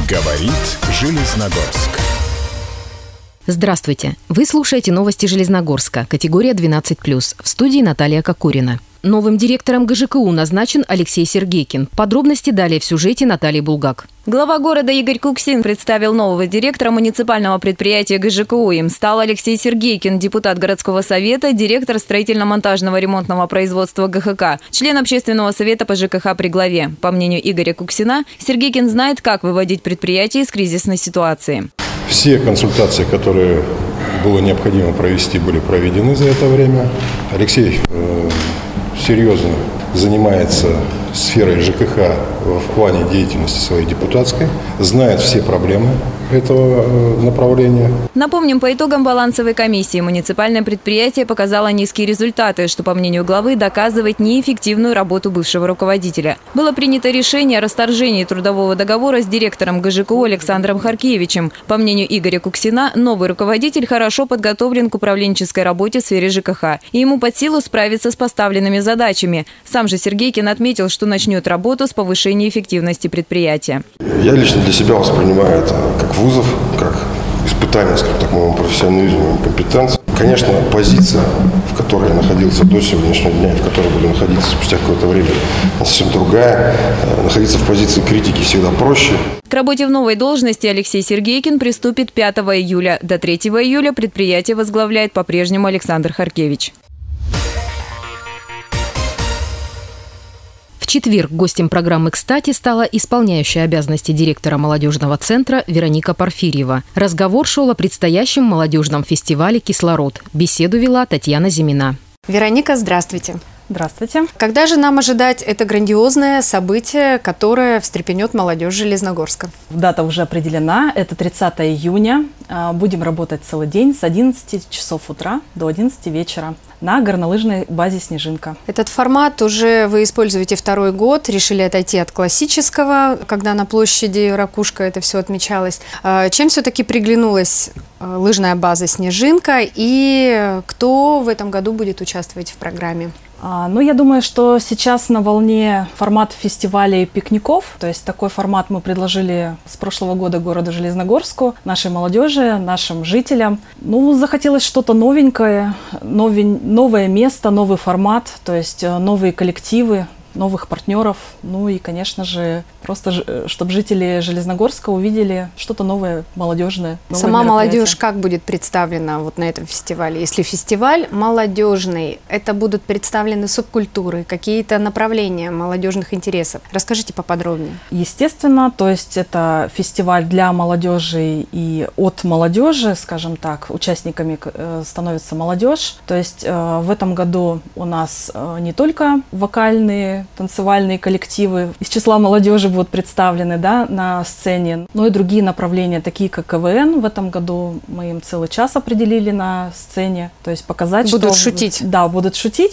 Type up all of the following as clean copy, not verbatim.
Говорит Железногорск. Здравствуйте! Вы слушаете новости Железногорска, категория 12+. В студии Наталья Кокурина. Новым директором ГЖКУ назначен Алексей Сергейкин. Подробности далее в сюжете Натальи Булгак. Глава города Игорь Куксин представил нового директора муниципального предприятия ГЖКУ. Им стал Алексей Сергейкин, депутат городского совета, директор строительно-монтажного ремонтного производства ГХК, член общественного совета по ЖКХ при главе. По мнению Игоря Куксина, Сергейкин знает, как выводить предприятие из кризисной ситуации. Все консультации, которые было необходимо провести, были проведены за это время. Алексей серьезно занимается сферой ЖКХ в плане деятельности своей депутатской, знает все проблемы этого направления. Напомним, по итогам балансовой комиссии муниципальное предприятие показало низкие результаты, что, по мнению главы, доказывает неэффективную работу бывшего руководителя. Было принято решение о расторжении трудового договора с директором ГЖКУ Александром Харкевичем. По мнению Игоря Куксина, новый руководитель хорошо подготовлен к управленческой работе в сфере ЖКХ, и ему под силу справиться с поставленными задачами. Сам же Сергейкин отметил, что начнет работу с повышения эффективности предприятия. Я лично для себя воспринимаю это как вызов, как испытание, скажем так, моему профессионализму, моим компетенциям. Конечно, позиция, в которой я находился до сегодняшнего дня, и в которой буду находиться спустя какое-то время, совсем другая. Находиться в позиции критики всегда проще. К работе в новой должности Алексей Сергейкин приступит 5 июля. До 3 июля предприятие возглавляет по-прежнему Александр Харкевич. В четверг гостем программы «Кстати» стала исполняющая обязанности директора молодежного центра Вероника Порфирьева. Разговор шел о предстоящем молодежном фестивале «Кислород». Беседу вела Татьяна Зимина. Вероника, здравствуйте. Здравствуйте. Когда же нам ожидать это грандиозное событие, которое встрепенет молодежь Железногорска? Дата уже определена. Это 30 июня. Будем работать целый день с 11 часов утра до 11 вечера на горнолыжной базе «Снежинка». Этот формат уже вы используете второй год. Решили отойти от классического, когда на площади Ракушка это все отмечалось. Чем все-таки приглянулась лыжная база «Снежинка» и кто в этом году будет участвовать в программе? Я думаю, что сейчас на волне формат фестивалей пикников. То есть такой формат мы предложили с прошлого года городу Железногорску, нашей молодежи, нашим жителям. Захотелось что-то новенькое, новое место, новый формат, то есть новые коллективы, новых партнеров, и, конечно же, просто, чтобы жители Железногорска увидели что-то новое, молодежное. Сама молодежь как будет представлена на этом фестивале? Если фестиваль молодежный, это будут представлены субкультуры, какие-то направления молодежных интересов. Расскажите поподробнее. Естественно, то есть это фестиваль для молодежи и от молодежи, скажем так, участниками становится молодежь. То есть в этом году у нас не только вокальные, танцевальные коллективы из числа молодежи будут представлены на сцене, но и другие направления, такие как КВН. В этом году мы им целый час определили на сцене, то есть показать, будут шутить. Да, будут шутить,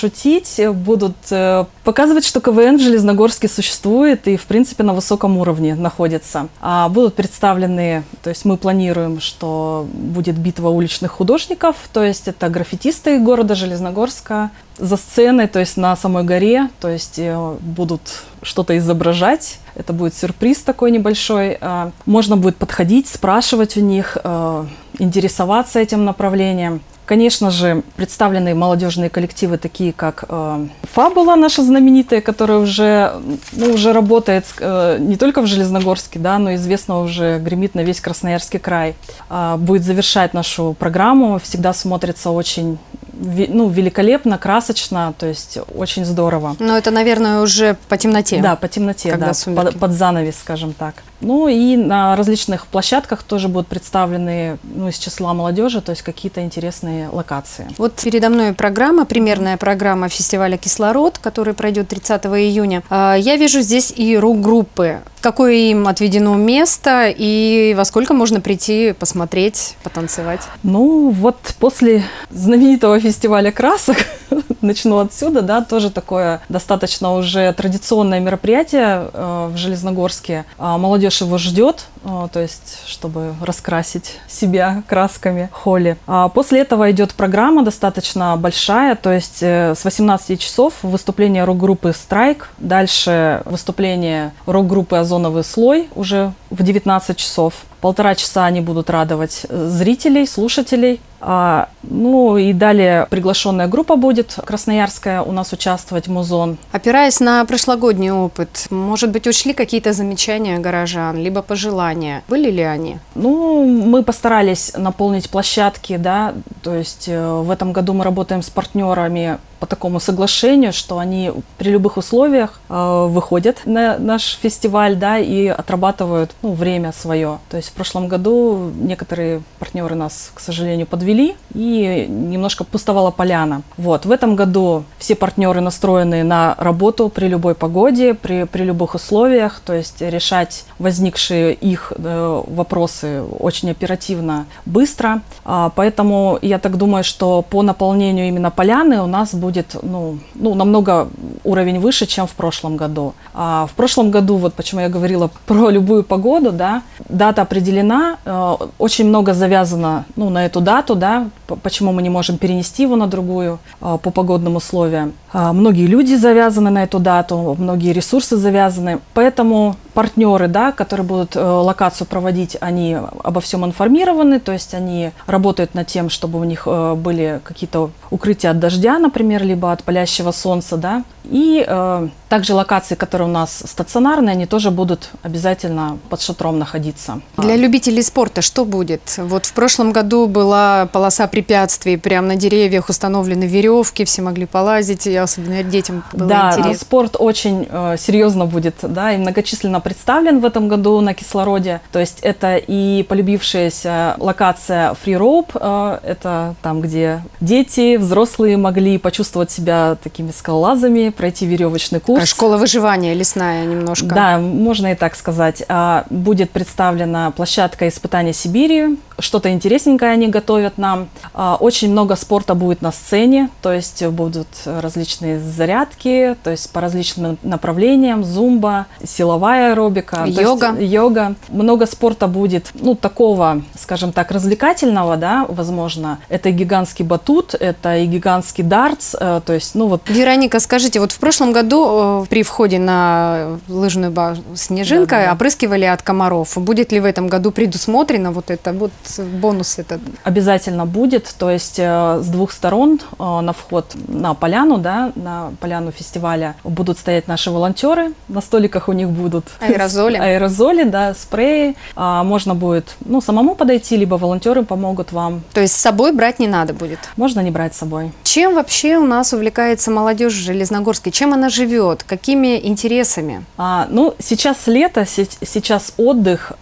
будут показывать, что КВН в Железногорске существует и, в принципе, на высоком уровне находится. Будут представлены, то есть мы планируем, что будет битва уличных художников, то есть это граффитисты города Железногорска, за сценой, то есть на самой горе, то есть будут что-то изображать. Это будет сюрприз такой небольшой. Можно будет подходить, спрашивать у них, интересоваться этим направлением. Конечно же, представлены молодежные коллективы, такие как «Фабула», наша знаменитая, которая уже работает не только в Железногорске, но известно уже, гремит на весь Красноярский край. Будет завершать нашу программу, всегда смотрится очень великолепно, красочно, то есть очень здорово. Но это, наверное, уже по темноте. Да, по темноте, под занавес, скажем так. И на различных площадках тоже будут представлены из числа молодежи, то есть какие-то интересные локации. Вот передо мной примерная программа фестиваля «Кислород», который пройдет 30 июня. Я вижу здесь и рок-группы. Какое им отведено место и во сколько можно прийти, посмотреть, потанцевать? После знаменитого фестиваля красок, начну отсюда, тоже такое достаточно уже традиционное мероприятие в Железногорске. Молодежь его ждет, то есть чтобы раскрасить себя красками в холле. После этого идет программа достаточно большая, то есть с 18 часов выступление рок-группы «Страйк», дальше выступление рок-группы «Озоновый слой» уже в 19 часов. 1,5 часа они будут радовать зрителей, слушателей. Ну и далее приглашенная группа будет красноярская у нас участвовать, «Музон». Опираясь на прошлогодний опыт, может быть, учли какие-то замечания горожан, либо пожелания? Были ли они? Ну, мы постарались наполнить площадки, да, то есть в этом году мы работаем с партнерами по такому соглашению, что они при любых условиях выходят на наш фестиваль, да, и отрабатывают, ну, время свое. То есть в прошлом году некоторые партнеры нас, к сожалению, подвели, и немножко пустовала поляна. Вот. В этом году все партнеры настроены на работу при любой погоде, при любых условиях, то есть решать возникшие их вопросы очень оперативно, быстро. Поэтому я так думаю, что по наполнению именно поляны у нас будет намного уровень выше, чем в прошлом году. В прошлом году, вот почему я говорила про любую погоду, да, дата определена, очень много завязано на эту дату, да, почему мы не можем перенести его на другую по погодным условиям. Многие люди завязаны на эту дату, многие ресурсы завязаны, поэтому партнеры, да, которые будут локацию проводить, они обо всем информированы, то есть они работают над тем, чтобы у них были какие-то укрытия от дождя, например, либо от палящего солнца, да, и также локации, которые у нас стационарные, они тоже будут обязательно под шатром находиться. Для любителей спорта что будет? Вот в прошлом году была полоса препятствий, прямо на деревьях установлены веревки, все могли полазить, и особенно детям было интересно. Да, спорт очень серьезно будет, да, и многочисленно представлен в этом году на Кислороде. То есть это и полюбившаяся локация Free Rope, это там, где дети, взрослые могли почувствовать себя такими скалолазами, пройти веревочный курс. Школа выживания лесная немножко. Да, можно и так сказать. Будет представлена площадка испытаний Сибири. Что-то интересненькое они готовят нам. Очень много спорта будет на сцене, то есть будут различные зарядки, то есть по различным направлениям, зумба, силовая аэробика, йога. Много спорта будет, такого, скажем так, развлекательного, да, возможно. Это и гигантский батут, это и гигантский дартс, то есть, Вероника, скажите, вот в прошлом году при входе на лыжную базу «Снежинка» опрыскивали от комаров. Будет ли в этом году предусмотрено вот это вот бонус этот? Обязательно будет, то есть с двух сторон на вход на поляну, да, на поляну фестиваля будут стоять наши волонтеры, на столиках у них будут аэрозоли, да, спреи, можно будет, самому подойти, либо волонтеры помогут вам. То есть с собой брать не надо будет? Можно не брать с собой. Чем вообще у нас увлекается молодежь в Железногорске? Чем она живет? Какими интересами? Сейчас лето, сейчас отдых,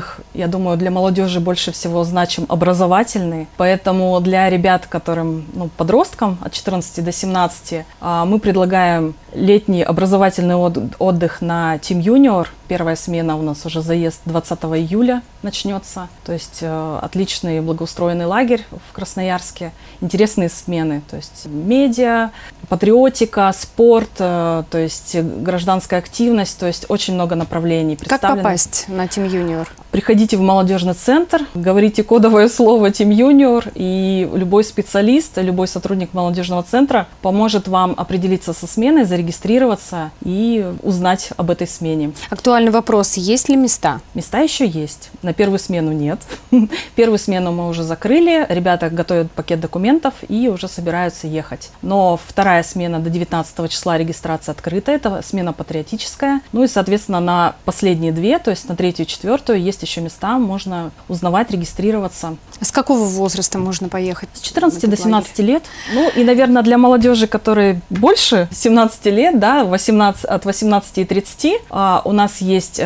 я думаю, для молодежи больше всего значим образовательный, поэтому для ребят, которым, подросткам от 14 до 17, мы предлагаем летний образовательный отдых на Team Junior. Первая смена у нас уже заезд 20 июля начнется, то есть отличный благоустроенный лагерь в Красноярске, интересные смены, то есть медиа, патриотика, спорт, то есть гражданская активность, то есть очень много направлений представлено. Как попасть на Team Junior? Приходите в молодежный центр, говорите кодовое слово Team Junior, и любой специалист, любой сотрудник молодежного центра поможет вам определиться со сменой, зарегистрироваться и узнать об этой смене. Актуальный вопрос: есть ли места? Места еще есть. На первую смену нет. Первую смену мы уже закрыли, ребята готовят пакет документов и уже собираются ехать. Но вторая смена до 19 числа регистрация открыта, это смена патриотическая. И, соответственно, на последние две, то есть на третью и четвертую, есть еще места, можно узнавать, регистрироваться. С какого возраста можно поехать? С 14 до 17 лет. И, наверное, для молодежи, которые больше 17 лет, да, от 18 и 30, у нас есть,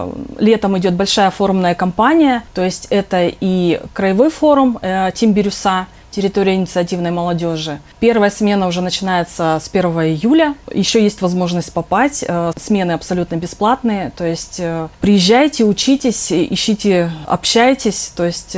летом идет большая форумная кампания, то есть это и краевой форум Team Бирюса, территории инициативной молодежи. Первая смена уже начинается с 1 июля. Еще есть возможность попасть. Смены абсолютно бесплатные. То есть приезжайте, учитесь, ищите, общайтесь. То есть,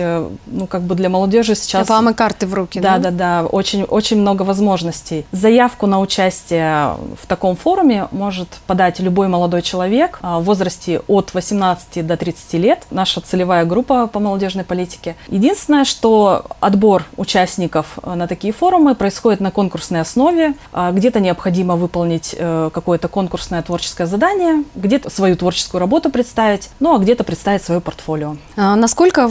для молодежи сейчас... Вам и карты в руки, да? Да. Очень, очень много возможностей. Заявку на участие в таком форуме может подать любой молодой человек в возрасте от 18 до 30 лет. Наша целевая группа по молодежной политике. Единственное, что отбор участников на такие форумы происходит на конкурсной основе. Где-то необходимо выполнить какое-то конкурсное творческое задание, где-то свою творческую работу представить, а где-то представить свое портфолио. Насколько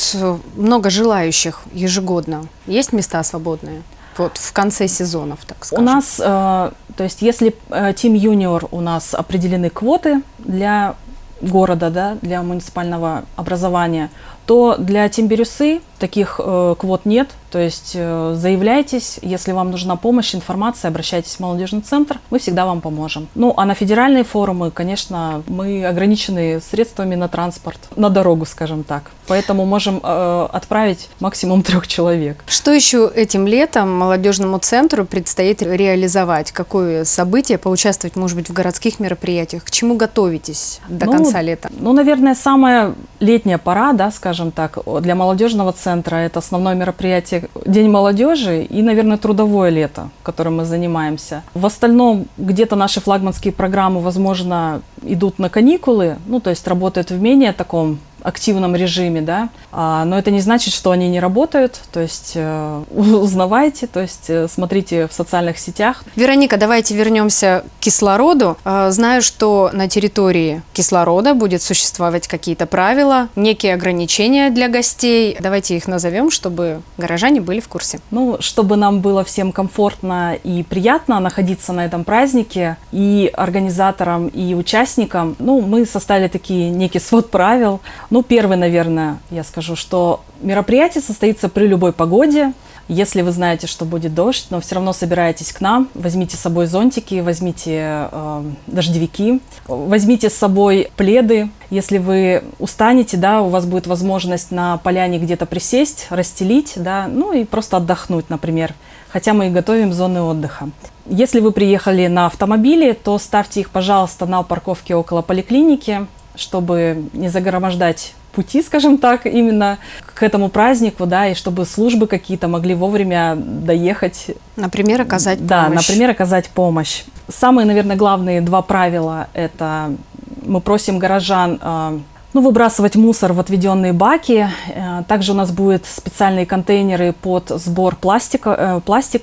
много желающих ежегодно? Есть места свободные? В конце сезонов, так скажем. У нас, то есть если Team Junior у нас определены квоты для города, да, для муниципального образования, то для Team Бирюсы таких квот нет. То есть заявляйтесь, если вам нужна помощь, информация, обращайтесь в молодежный центр, мы всегда вам поможем. А на федеральные форумы, конечно, мы ограничены средствами на транспорт, на дорогу, скажем так. Поэтому можем отправить максимум 3 человек. Что еще этим летом молодежному центру предстоит реализовать? Какое событие? Поучаствовать, может быть, в городских мероприятиях? К чему готовитесь до конца лета? Наверное, самая летняя пора, да, скажем так, для молодежного центра это основное мероприятие День молодежи и, наверное, трудовое лето, которым мы занимаемся. В остальном где-то наши флагманские программы, возможно, идут на каникулы, то есть работают в менее таком активном режиме, да, но это не значит, что они не работают, то есть узнавайте, то есть смотрите в социальных сетях. Вероника, давайте вернемся к кислороду. Знаю, что на территории кислорода будет существовать какие-то правила, некие ограничения для гостей. Давайте их назовем, чтобы горожане были в курсе. Чтобы нам было всем комфортно и приятно находиться на этом празднике, и организаторам, и участникам, мы составили некий свод правил. Первый, наверное, я скажу, что мероприятие состоится при любой погоде. Если вы знаете, что будет дождь, но все равно собираетесь к нам, возьмите с собой зонтики, возьмите дождевики, возьмите с собой пледы. Если вы устанете, да, у вас будет возможность на поляне где-то присесть, расстелить, да, и просто отдохнуть, например. Хотя мы и готовим зоны отдыха. Если вы приехали на автомобиле, то ставьте их, пожалуйста, на парковке около поликлиники, чтобы не загромождать пути, скажем так, именно к этому празднику, да, и чтобы службы какие-то могли вовремя доехать. Например, оказать помощь. Да, например, оказать помощь. Самые, наверное, главные 2 правила – это мы просим горожан выбрасывать мусор в отведенные баки. Также у нас будут специальные контейнеры под сбор пластика.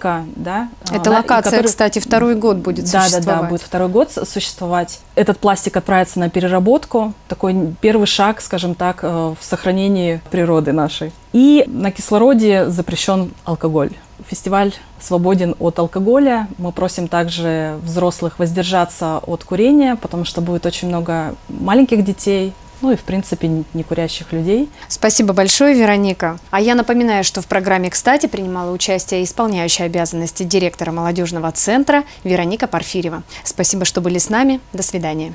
Да, эта локация, кстати, 2-й год будет существовать. Да, будет 2-й год существовать. Этот пластик отправится на переработку. Такой первый шаг, скажем так, в сохранении природы нашей. И на кислороде запрещен алкоголь. Фестиваль свободен от алкоголя. Мы просим также взрослых воздержаться от курения, потому что будет очень много маленьких детей, и, в принципе, не курящих людей. Спасибо большое, Вероника. А я напоминаю, что в программе «Кстати» принимала участие исполняющая обязанности директора молодежного центра Вероника Порфирьева. Спасибо, что были с нами. До свидания.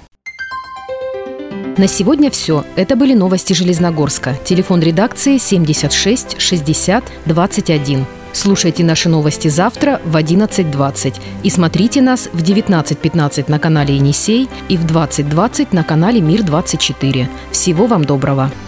На сегодня все. Это были новости Железногорска. Телефон редакции 76 60 21. Слушайте наши новости завтра в 11:20 и смотрите нас в 19:15 на канале «Енисей» и в 20:20 на канале «Мир-24». Всего вам доброго!